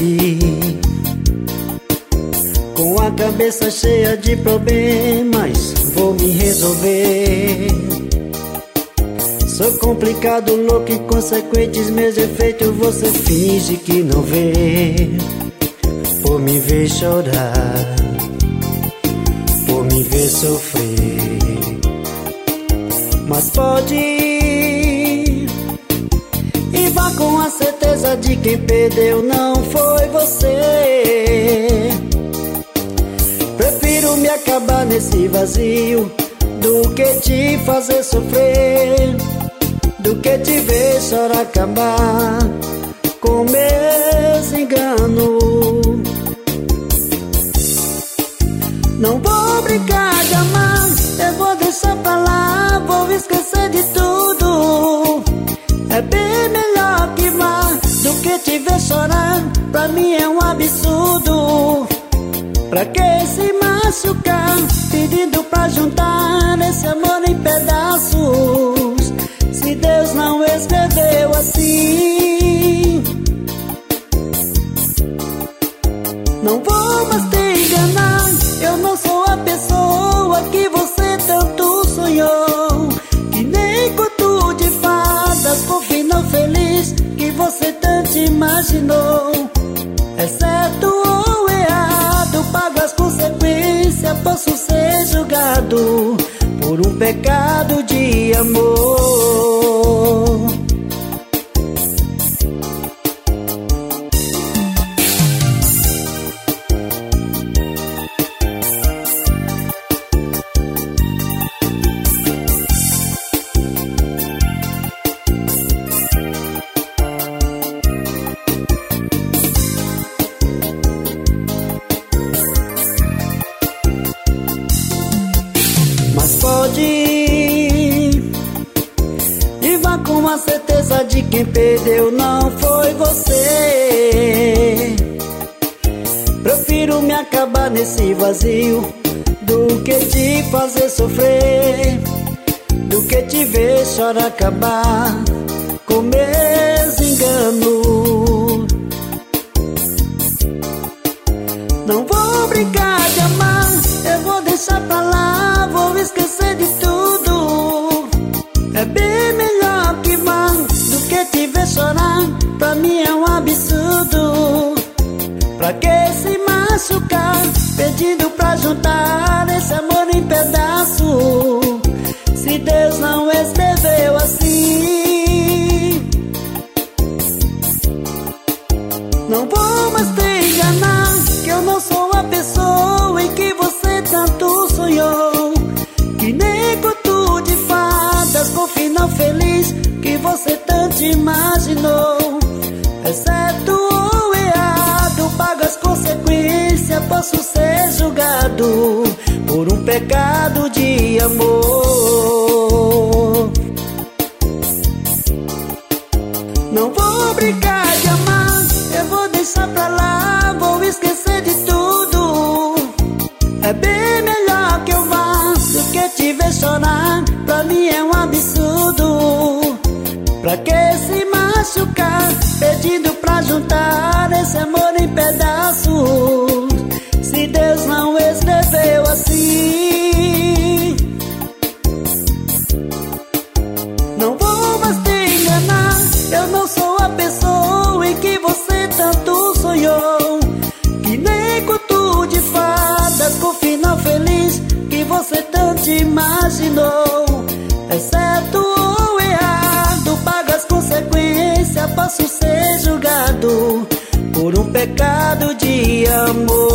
aqui, com a cabeça cheia de problemas, vou me resolver. Sou complicado, louco, inconsequentes meus efeitos, você finge que não vê. Por me ver chorar, por me ver sofrer. Mas pode ir e vá com a certeza de quem perdeu não foi você. Prefiro me acabar nesse vazio do que te fazer sofrer, do que te ver chorar, acabar com meus enganos. Não vou brincar de amar, eu vou deixar pra lá, vou esquecer de tudo. É bem melhor que vá do que te ver chorar, pra mim é um absurdo. Pra que se machucar, pedindo pra juntar esse amor em pedaços, se Deus não escreveu assim? Não vou mais te enganar, eu não sou a pessoa que você tanto sonhou, que nem conto de fadas com final feliz que você tanto imaginou. É certo ou errado, pago as consequências, posso ser julgado por um pecado de amor. Mas pode ir e vá com a certeza de quem perdeu não foi você. Prefiro me acabar nesse vazio do que te fazer sofrer, do que te ver chorar, acabar com meus enganos. Não vou brincar de amar, eu vou deixar pra lá, vou esquecer de tudo. É bem melhor que vá do que te ver chorar, pra mim é um absurdo. Pra que se machucar, pedindo pra juntar esse amor em pedaços, se Deus não escreveu assim? Não vou mais te enganar, que eu não sou a pessoa em que você tanto sonhou, que nem conto de fadas com final feliz que você tanto imaginou. É certo ou errado, pago as consequências, posso ser julgado por um pecado de amor. Não vou brincar de amar, eu vou deixar pra lá, vou esquecer de tudo. É bem melhor que eu vá do que te ver chorar, pra mim é um absurdo. Pra que se machucar, pedindo pra juntar esse amor em pedaços, se Deus não escreveu assim? Não vou mais te enganar, eu não sou a pessoa em que você tanto sonhou, que nem conto de fadas com final feliz que você tanto imaginou. É certo ou errado, pago as consequências, posso ser julgado por um pecado de amor.